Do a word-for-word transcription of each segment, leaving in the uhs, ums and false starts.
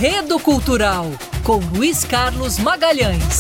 Enredo Cultural, com Luiz Carlos Magalhães.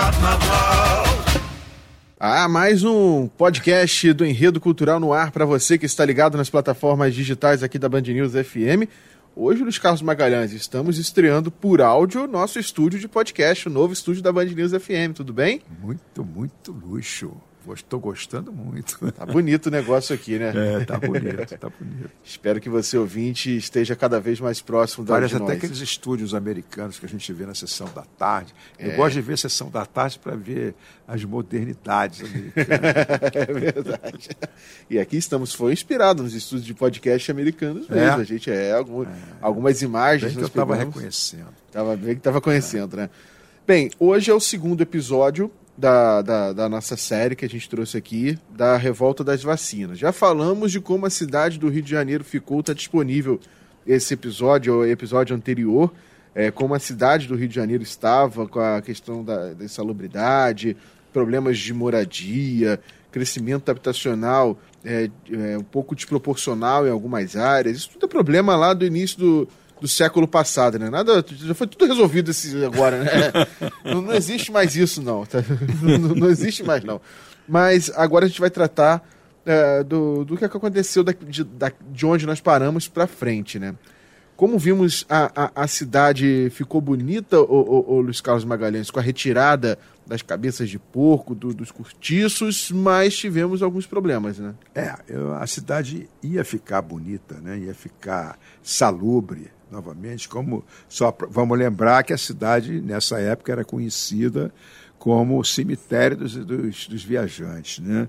Ah, mais um podcast do Enredo Cultural no ar para você que está ligado nas plataformas digitais aqui da Band News F M. Hoje, Luiz Carlos Magalhães, estamos estreando por áudio nosso estúdio de podcast, o novo estúdio da Band News F M, tudo bem? Muito, muito luxo. Estou gostando muito. Tá bonito o negócio aqui, né? É, tá bonito, tá bonito. Espero que você, ouvinte, esteja cada vez mais próximo da Parece de nós. até aqueles estúdios americanos que a gente vê na sessão da tarde. Eu É. gosto de ver a sessão da tarde para ver as modernidades americanas. É verdade. E aqui estamos, foi inspirado nos estúdios de podcast americanos mesmo. É? A gente é, algum, é. algumas imagens. Bem que nós eu estava pegamos. reconhecendo. Tava bem que estava conhecendo, é. né? Bem, hoje é o segundo episódio Da, da, da nossa série que a gente trouxe aqui, da revolta das vacinas. Já falamos de como a cidade do Rio de Janeiro ficou, está disponível esse episódio, o episódio anterior, é, como a cidade do Rio de Janeiro estava com a questão da, da insalubridade, problemas de moradia, crescimento habitacional é, é, um pouco desproporcional em algumas áreas. Isso tudo é problema lá do início do do século passado, né? Nada, já foi tudo resolvido esse agora, né? Não, não existe mais isso, não. Tá? Não, não existe mais, não. Mas agora a gente vai tratar é, do, do que aconteceu da, de, da, de onde nós paramos para frente, né? Como vimos, a, a, a cidade ficou bonita, o, o, o Luiz Carlos Magalhães, com a retirada das cabeças de porco, do, dos cortiços, mas tivemos alguns problemas, né? É, eu, a cidade ia ficar bonita, né? Ia ficar salubre novamente, como só vamos lembrar que a cidade nessa época era conhecida como o cemitério dos, dos, dos viajantes, né?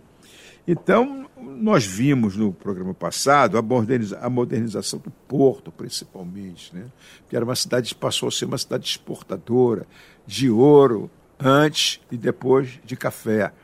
Então nós vimos no programa passado a, moderniza, a modernização do porto, principalmente, né? Que era uma cidade, passou a ser uma cidade exportadora de ouro antes e depois de café.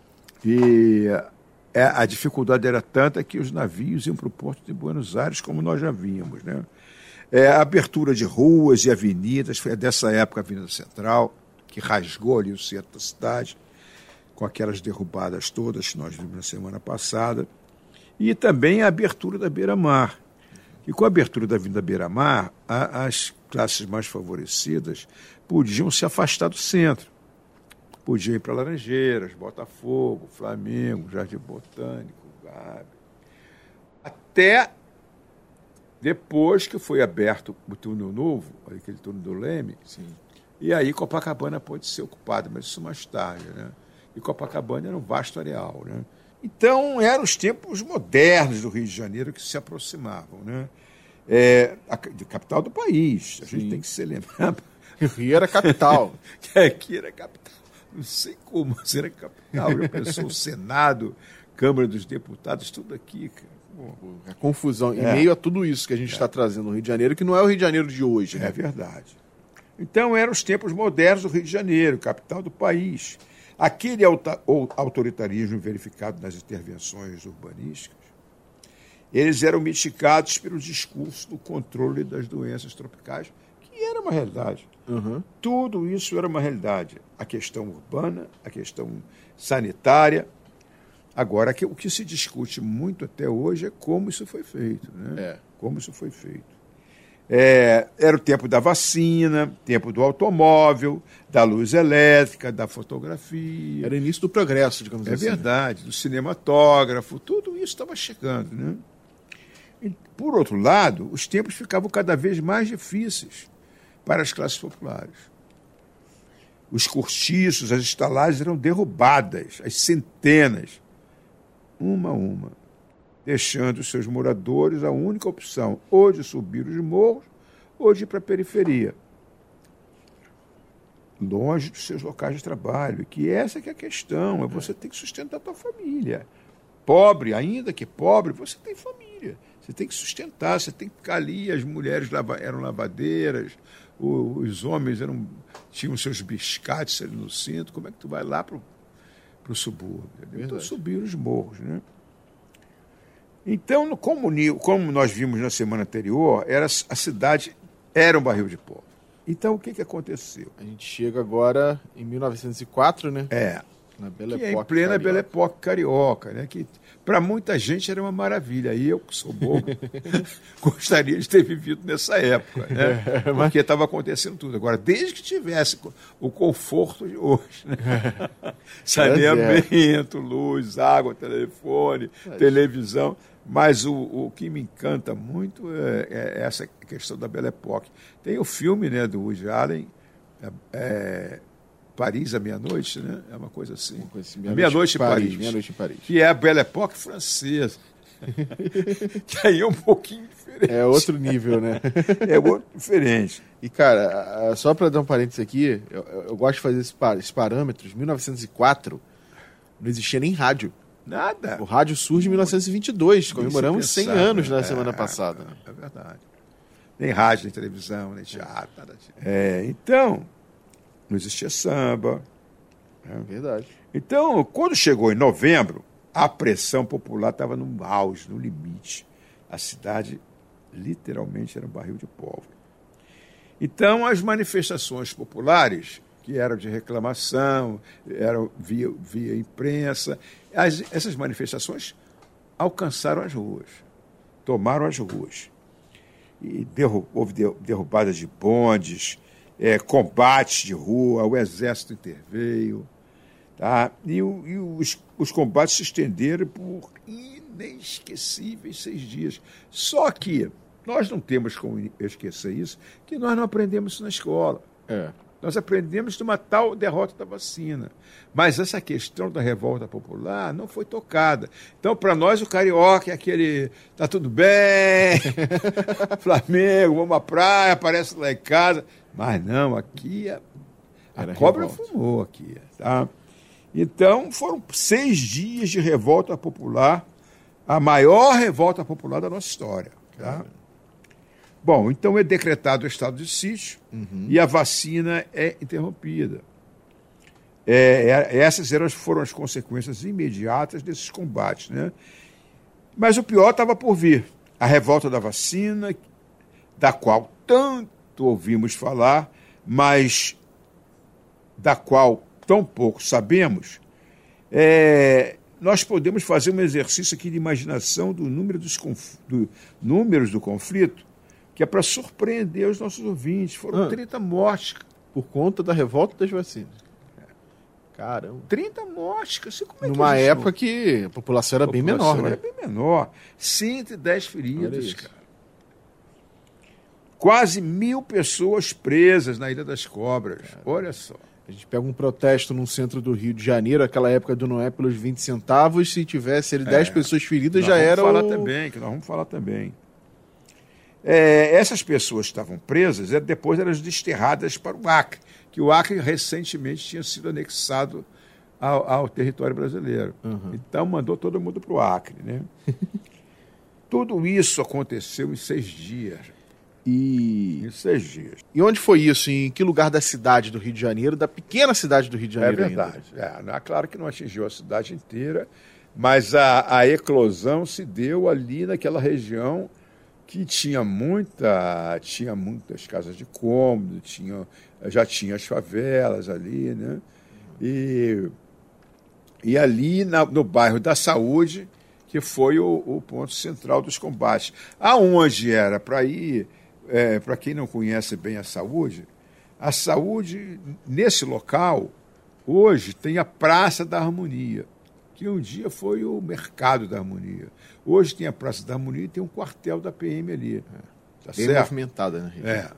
E a dificuldade era tanta que os navios iam para o porto de Buenos Aires, como nós já vimos, né? É, a abertura de ruas e avenidas, foi dessa época a Avenida Central, que rasgou ali o centro da cidade, com aquelas derrubadas todas que nós vimos na semana passada, e também a abertura da Beira-Mar. E com a abertura da Avenida Beira-Mar, a, as classes mais favorecidas podiam se afastar do centro. Podiam ir para Laranjeiras, Botafogo, Flamengo, Jardim Botânico, Gávea. Até depois que foi aberto o túnel novo, aquele túnel do Leme, sim. E aí Copacabana pôde ser ocupada, mas isso mais tarde, né? E Copacabana era um vasto areal, né? Então, eram os tempos modernos do Rio de Janeiro que se aproximavam, né? É, a, de capital do país, a sim. gente tem que se lembrar. O Rio era capital. Que aqui era capital. Não sei como, mas era capital. Já pensou o Senado, Câmara dos Deputados, tudo aqui, cara. A confusão, É. em meio a tudo isso que a gente é. está trazendo no Rio de Janeiro, que não é o Rio de Janeiro de hoje, né? É verdade. Então eram os tempos modernos do Rio de Janeiro, capital do país. Aquele auta- autoritarismo verificado nas intervenções urbanísticas, eles eram mitigados pelo discurso do controle das doenças tropicais, que era uma realidade. Uhum. Tudo isso era uma realidade. A questão urbana, a questão sanitária. Agora, o que se discute muito até hoje é como isso foi feito, né? É. Como isso foi feito. É, era o tempo da vacina, tempo do automóvel, da luz elétrica, da fotografia. Era o início do progresso, digamos É assim. É verdade, do cinematógrafo, tudo isso estava chegando, né? E, por outro lado, os tempos ficavam cada vez mais difíceis para as classes populares. Os cortiços, as estalagens eram derrubadas, as centenas, uma a uma, deixando os seus moradores a única opção, ou de subir os morros, ou de ir para a periferia, longe dos seus locais de trabalho. E que essa que é a questão, é você tem que sustentar a tua família. Pobre, ainda que pobre, você tem família. Você tem que sustentar, você tem que ficar ali, as mulheres lava, eram lavadeiras, os homens eram, tinham seus biscates ali no cinto. Como é que tu vai lá para o subúrbio? Então subiram os morros, né? Então, como, como nós vimos na semana anterior, era, a cidade era um barril de pó. Então, o que, que aconteceu? A gente chega agora em mil novecentos e quatro, né? É. Na Belle que é em Époque plena carioca. Belle Époque carioca, né? Que para muita gente era uma maravilha. E eu, que sou bobo, gostaria de ter vivido nessa época, né? É, mas- Porque estava acontecendo tudo. Agora, desde que tivesse o conforto de hoje, né? Saneamento, luz, água, telefone, televisão. Mas o, o que me encanta muito é, é essa questão da Belle Époque. Tem o filme, né, do Woody Allen, é, é, Paris à meia-noite, né? É uma coisa assim. Uma coisa assim, Meia-noite em Paris. Meia-noite em Paris. Que é a Belle Époque francesa. Que aí é um pouquinho diferente. É outro nível, né? É outro diferente. E, cara, a- só para dar um parênteses aqui, eu, eu- eu gosto de fazer esses, pa- esses parâmetros. mil novecentos e quatro, não existia nem rádio. Nada. O rádio surge em mil novecentos e vinte e dois. Comemoramos Nem se cem pensava, anos na é, semana passada. É verdade. Nem rádio, nem televisão, nem teatro, nada disso. É, então, não existia samba. É verdade. Então, quando chegou em novembro, a pressão popular estava no auge, no limite. A cidade, literalmente, era um barril de pólvora. Então, as manifestações populares, que eram de reclamação, eram via, via imprensa, as, essas manifestações alcançaram as ruas, tomaram as ruas. E derru, houve derrubadas de bondes, é, combates de rua, o exército interveio. Tá? E, o, e os, os combates se estenderam por inesquecíveis seis dias. Só que nós não temos como esquecer isso, que nós não aprendemos isso na escola. É. Nós aprendemos de uma tal derrota da vacina. Mas essa questão da revolta popular não foi tocada. Então, para nós, o carioca é aquele, tá tudo bem, Flamengo, vamos à praia, aparece lá em casa. Mas não, aqui a, a Era cobra revolta. fumou aqui. Tá? Então, foram seis dias de revolta popular, a maior revolta popular da nossa história. Tá? Bom, então é decretado o estado de sítio Uhum. e a vacina é interrompida. É, é, essas eram, foram as consequências imediatas desses combates. Né? Mas o pior estava por vir. A revolta da vacina, da qual tanto ouvimos falar, mas da qual tão pouco sabemos, é, nós podemos fazer um exercício aqui de imaginação do número dos conf, do, números do conflito, que é para surpreender os nossos ouvintes. Foram Ah. trinta mortes. Por conta da revolta das vacinas. Caramba. trinta mortes. Assim, como é que Numa a gente época que a população era não... bem A população menor, né? Era bem menor. cento e dez Olha feridos, isso. cara. Quase mil pessoas presas na Ilha das Cobras. Olha só. A gente pega um protesto num centro do Rio de Janeiro, aquela época do Noé pelos vinte centavos, se tivesse ele dez pessoas feridas, Nós já vamos era falar o... também, que nós vamos falar também. É, essas pessoas que estavam presas, é, depois eram desterradas para o Acre, que o Acre recentemente tinha sido anexado ao, ao território brasileiro. Uhum. Então mandou todo mundo para o Acre. Né? Tudo isso aconteceu em seis dias. E... Em seis dias. e onde foi isso? Em que lugar da cidade do Rio de Janeiro, da pequena cidade do Rio de É Janeiro verdade. É, não- é claro que não atingiu a cidade inteira, mas a, a eclosão se deu ali naquela região que tinha muita, tinha muitas casas de cômodo, tinha, já tinha as favelas ali, né? E, e ali na- no bairro da Saúde, que foi o, o ponto central dos combates. Aonde era para ir, é, para quem não conhece bem a Saúde, a Saúde, nesse local, hoje tem a Praça da Harmonia, que um dia foi o Mercado da Harmonia. Hoje tem a Praça da Harmonia e tem um quartel da P M ali. Tá Bem certo? movimentada, né? É.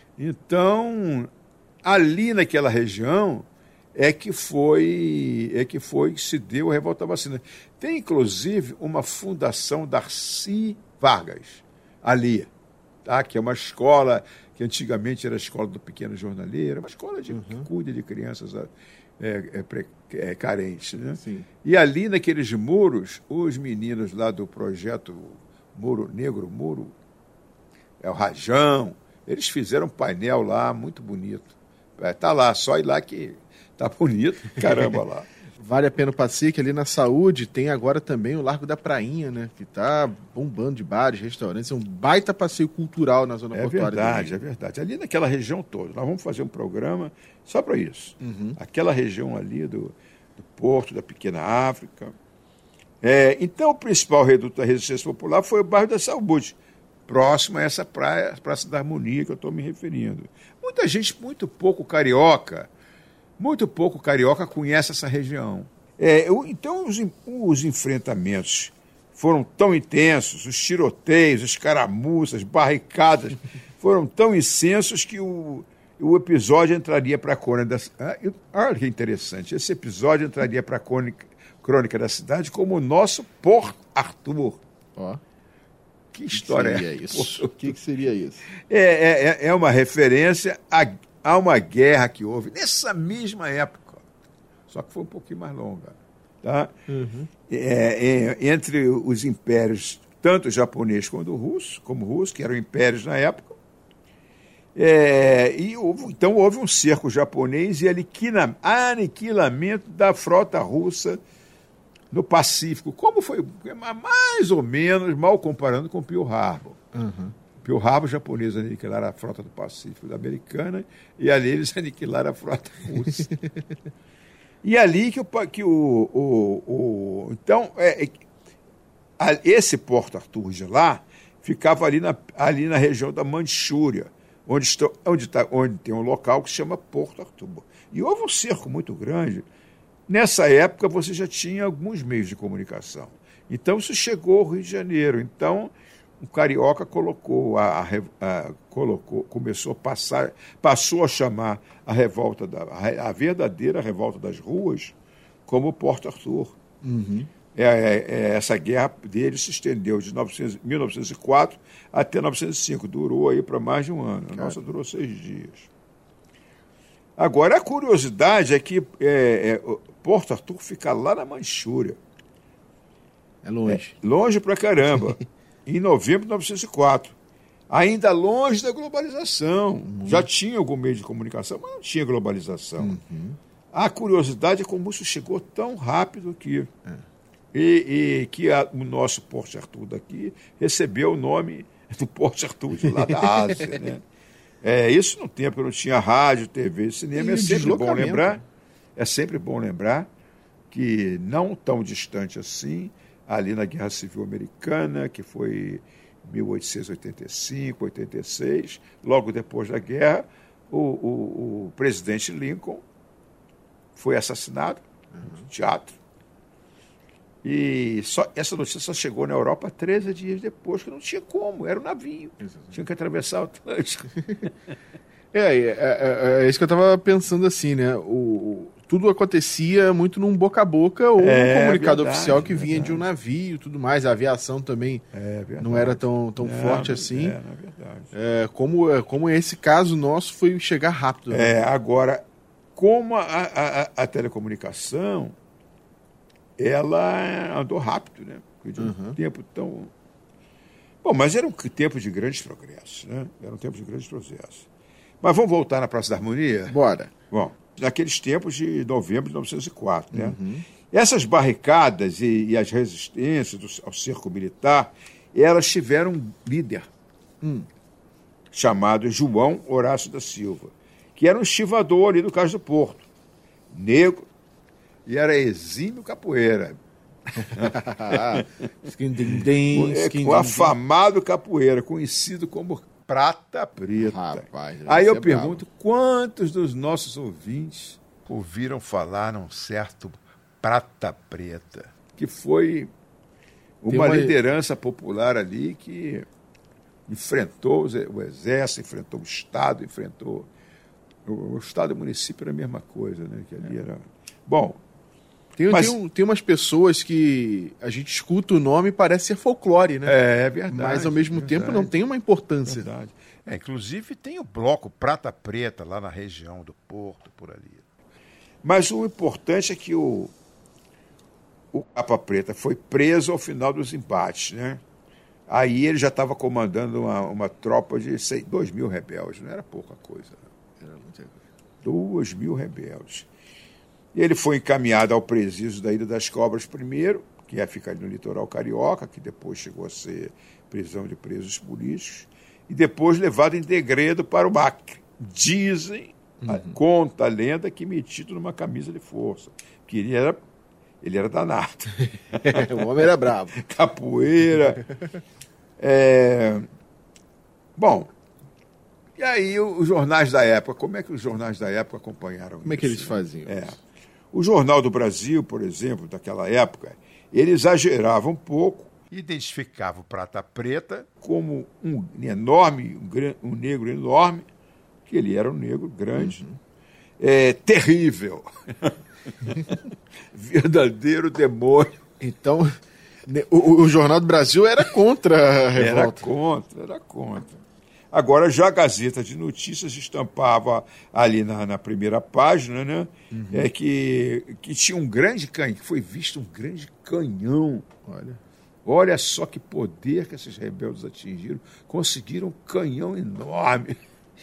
Então, ali naquela região é que foi é que foi que se deu a revolta da vacina. Tem, inclusive, uma fundação Darcy Vargas ali, tá? Que é uma escola que antigamente era a escola do pequeno jornaleiro, uma escola de, que cuida de crianças é, é, pre- é, carentes. Né? Sim. E ali naqueles muros, os meninos lá do projeto Muro Negro, Muro, é o Rajão, eles fizeram um painel lá muito bonito. É, tá lá, só ir lá que tá bonito, caramba lá. Vale a pena o passeio, que ali na Saúde tem agora também o Largo da Prainha, né? Que tá bombando de bares, restaurantes. É um baita passeio cultural na zona É portuária do verdade, é Rio. verdade. Ali naquela região toda, nós vamos fazer um programa só para isso. Uhum. Aquela região ali do, do Porto, da Pequena África. É, então, o principal reduto da resistência popular foi o bairro da Saúde, próximo a essa praia, Praça da Harmonia que eu estou me referindo. Muita gente, muito pouco carioca, muito pouco carioca conhece essa região. É, eu, então, os, os enfrentamentos foram tão intensos, os tiroteios, as escaramuças, barricadas, foram tão intensos que o, o episódio entraria para a crônica da... Olha que interessante, esse episódio entraria para a crônica, crônica da cidade como o nosso Port Arthur. Ó. Que história que seria é isso? O que, que seria isso? É, é, é uma referência a, a uma guerra que houve nessa mesma época, só que foi um pouquinho mais longa. Tá? Uhum. É, é, entre os impérios, tanto japonês quanto russo, como russo, que eram impérios na época. É, e houve, então houve um cerco japonês e aniquila, aniquilamento da frota russa no Pacífico, como foi mais ou menos, mal comparando com Pearl Harbor. Uhum. Pearl Harbor, os japoneses aniquilaram a frota do Pacífico da americana e ali eles aniquilaram a frota russa. E ali que o... Que o, o, o então, é, é, esse Porto Arthur de lá ficava ali na, ali na região da Manchúria, onde, está, onde, tá, onde tem um local que se chama Porto Arthur. E houve um cerco muito grande. Nessa época, você já tinha alguns meios de comunicação. Então, isso chegou ao Rio de Janeiro. Então, o carioca colocou, a, a, a, colocou começou a passar, passou a chamar a revolta, da, a, a verdadeira revolta das ruas, como Porto Arthur. Uhum. É, é, é, essa guerra dele se estendeu de mil novecentos e quatro até mil novecentos e cinco. Durou aí para mais de um ano. A nossa durou seis dias. Agora, a curiosidade é que é, é, Porto Arthur fica lá na Manchúria. É longe. É, longe pra caramba. Em novembro de mil novecentos e quatro. Ainda longe da globalização. Uhum. Já tinha algum meio de comunicação, mas não tinha globalização. Uhum. A curiosidade é como isso chegou tão rápido aqui. É. E, e que a, o nosso Porto Arthur daqui recebeu o nome do Porto Arthur de lá da Ásia, né? É, isso no tempo que não tinha rádio, T V, cinema. E é sempre bom lembrar, é sempre bom lembrar que não tão distante assim, ali na Guerra Civil Americana, que foi mil oitocentos e oitenta e cinco, oitenta e seis, logo depois da guerra, o, o, o presidente Lincoln foi assassinado no teatro. E só, essa notícia só chegou na Europa treze dias depois, que não tinha como, era um navio. Exatamente. Tinha que atravessar o Atlântico. É, é, é, é isso que eu estava pensando assim, né? O, tudo acontecia muito num boca a boca ou é, um comunicado verdade, oficial que vinha verdade. de um navio e tudo mais. A aviação também é, não era tão, tão é, forte assim. É, na verdade. É, como, como esse caso nosso foi chegar rápido. Né? É, agora, como a, a, a telecomunicação, ela andou rápido, né? De um uhum. tempo tão... Bom, mas era um tempo de grandes progressos, né? Era um tempo de grandes progressos. Mas vamos voltar na Praça da Harmonia? Bora. Bom, naqueles tempos de novembro de mil novecentos e quatro, né? Uhum. Essas barricadas e, e as resistências do, ao cerco militar, elas tiveram um líder hum, chamado João Horácio da Silva, que era um estivador ali do Cais do Porto, negro, e era exímio capoeira. O afamado capoeira, conhecido como Prata Preta. Rapaz, aí eu pergunto, bravo. Quantos dos nossos ouvintes ouviram falar num certo Prata Preta, que foi uma, uma liderança popular ali que enfrentou o exército, enfrentou o Estado, enfrentou... O, o Estado e o município era a mesma coisa, né? Que ali era... Bom... Tem, mas, tem, tem umas pessoas que a gente escuta o nome e parece ser folclore, né? É, é verdade. Mas, ao mesmo verdade, tempo, não tem uma importância. Verdade. É, inclusive, tem o bloco Prata Preta lá na região do Porto, por ali. Mas o importante é que o, o Capa Preta foi preso ao final dos embates, né? Aí ele já estava comandando uma, uma tropa de seis, dois mil rebeldes. Não era pouca coisa. Não. Era muita coisa. Dois mil rebeldes. Ele foi encaminhado ao presídio da Ilha das Cobras primeiro, que é ficar ali no litoral carioca, que depois chegou a ser prisão de presos políticos, e depois levado em degredo para o Acre. Dizem, uhum. conta a lenda, que metido numa camisa de força. que ele era, ele era danado. O homem era bravo. Capoeira. É... Bom, e aí os jornais da época, como é que os jornais da época acompanharam Como isso? é que eles faziam É. isso? O Jornal do Brasil, por exemplo, daquela época, ele exagerava um pouco, identificava o Prata Preta como um enorme, um, gran- um negro enorme, que ele era um negro grande, Uhum. é, terrível, verdadeiro demônio. Então, ne- o, o Jornal do Brasil era contra a Era revolta. contra, era contra. Agora, já a Gazeta de Notícias estampava ali na, na primeira página, né? Uhum. É que, que tinha um grande canhão, que foi visto um grande canhão. Olha. Olha só que poder que esses rebeldes atingiram. Conseguiram um canhão enorme,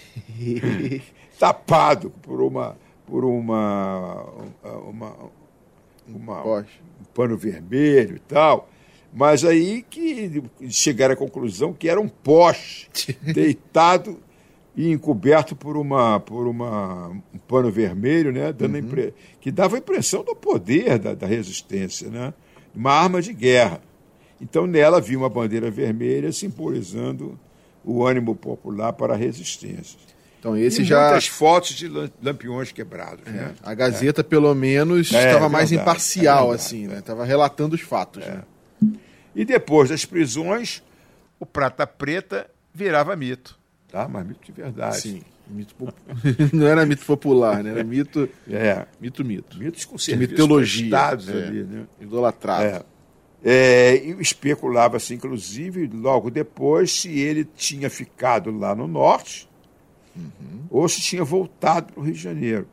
tapado por uma por uma, uma, uma Poxa. um pano vermelho e tal. Mas aí que chegaram à conclusão que era um poste deitado e encoberto por uma por uma um pano vermelho, né, dando a impre... que dava a impressão do poder da, da resistência, né, uma arma de guerra. Então nela havia uma bandeira vermelha simbolizando o ânimo popular para a resistência. Então esse e já... muitas fotos de lam- lampiões quebrados, né? A Gazeta, pelo menos, É, estava é mais verdade, imparcial, é verdade, assim, né? Estava relatando os fatos, né? E depois das prisões, o Prata Preta virava mito, tá? Mas mito de verdade. Sim. Mito pop- Não era mito popular, né? Era mito, É. mito, mito. Mitos com De serviços mitologia. prestados É. ali, né? Idolatrado. É. É, e especulava-se, inclusive, logo depois, se ele tinha ficado lá no norte ou se tinha voltado para o Rio de Janeiro.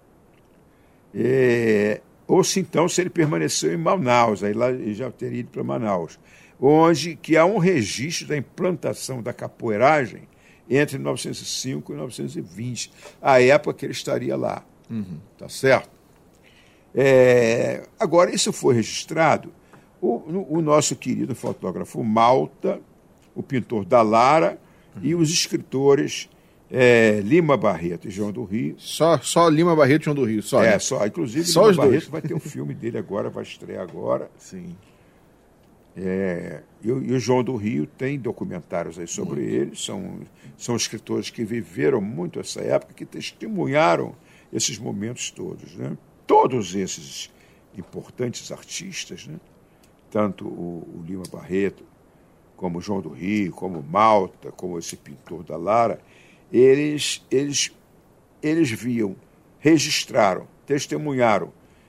É, ou se então se ele permaneceu em Manaus, aí lá ele já teria ido para Manaus, onde que há um registro da implantação da capoeiragem entre mil novecentos e cinco e mil novecentos e vinte, a época que ele estaria lá. Tá certo? É, agora, isso foi registrado. O, o nosso querido fotógrafo Malta, o pintor Dallara e os escritores é, Lima Barreto e João do Rio. Só, só Lima Barreto e João do Rio, só. É, né? só. Inclusive, Só Lima os dois. Barreto vai ter o filme dele agora, vai estrear agora. Sim. É, e, o- e o João do Rio tem documentários aí sobre ele, são, são escritores que viveram muito essa época, que testemunharam esses momentos todos, né? Todos esses importantes artistas, né? Tanto o, o Lima Barreto, como o João do Rio, como o Malta, como esse pintor da Lara, eles, eles, eles viam, registraram, testemunharam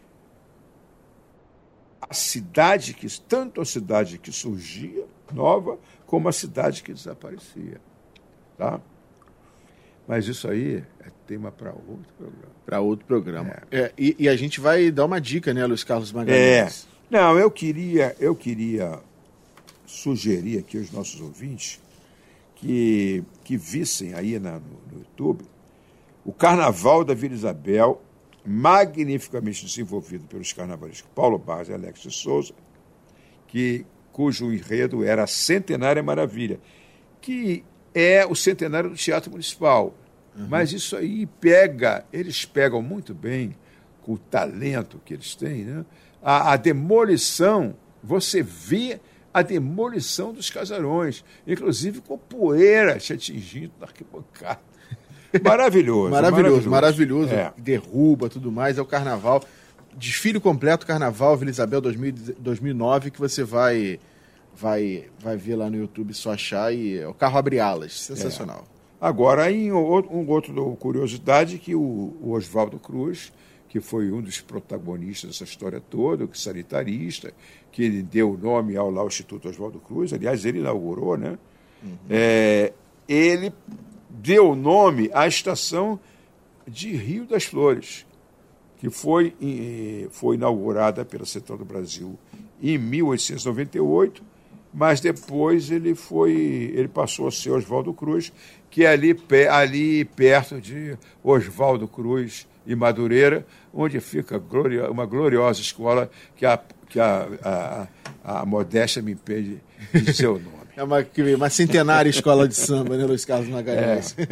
a cidade que, tanto a cidade que surgia, nova, como a cidade que desaparecia. Tá? Mas isso aí é tema para outro programa. Para outro programa. É, e, e a gente vai dar uma dica, né, Luiz Carlos Magalhães? É. Não, eu queria, eu queria sugerir aqui aos nossos ouvintes que, que vissem aí na, no, no YouTube o Carnaval da Vila Isabel, magnificamente desenvolvido pelos carnavalistas Paulo Barros e Alex de Souza, que, cujo enredo era a Centenária Maravilha, que é o centenário do Teatro Municipal. Uhum. Mas isso aí pega, eles pegam muito bem, com o talento que eles têm, né? a, a demolição, você vê a demolição dos casarões, inclusive com poeira te atingindo na arquibancada. Maravilhoso. Maravilhoso, maravilhoso. É. Derruba, tudo mais, é o carnaval. Desfile completo, Carnaval Vila Isabel dois mil e nove, que você vai, vai, vai ver lá no YouTube, só achar, e é o carro abre alas. Sensacional. É. Agora, em outro, um outro curiosidade, que o, o Oswaldo Cruz, que foi um dos protagonistas dessa história toda, que sanitarista, que ele deu o nome ao, lá, ao Instituto Oswaldo Cruz, aliás, ele inaugurou, né? Uhum. É, ele deu o nome à estação de Rio das Flores, que foi, foi inaugurada pela Central do Brasil em mil oitocentos e noventa e oito, mas depois ele, foi, ele passou a ser Oswaldo Cruz, que é ali, ali perto de Oswaldo Cruz e Madureira, onde fica uma gloriosa escola que a, que a, a, a modéstia me impede de dizer o nome. É uma, uma centenária escola de samba, né, Luiz Carlos Magalhães? É.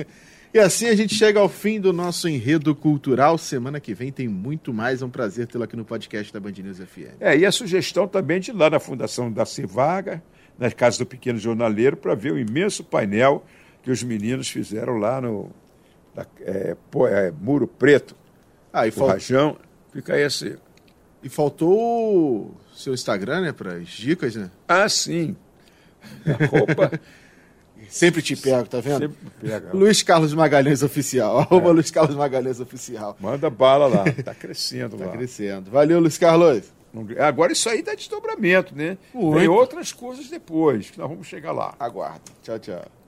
E assim a gente chega ao fim do nosso enredo cultural. Semana que vem tem muito mais. É um prazer tê-lo aqui no podcast da Band News F M. É, e a sugestão também de ir lá na Fundação da Civaga, na Casa do Pequeno Jornaleiro, para ver o imenso painel que os meninos fizeram lá no da, é, pô, é, Muro Preto. Ah, e, o fal... Rajão. Fica aí esse... e faltou o seu Instagram, né? Para as dicas, né? Ah, sim. A roupa... Sempre te pego, tá vendo? Sempre pega. Luiz Carlos Magalhães Oficial. Arroba é. Luiz Carlos Magalhães Oficial. Manda bala lá. Tá crescendo tá lá. Tá crescendo. Valeu, Luiz Carlos. Agora isso aí dá desdobramento, né? Muito. Tem outras coisas depois, que nós vamos chegar lá. Aguarda. Tchau, tchau.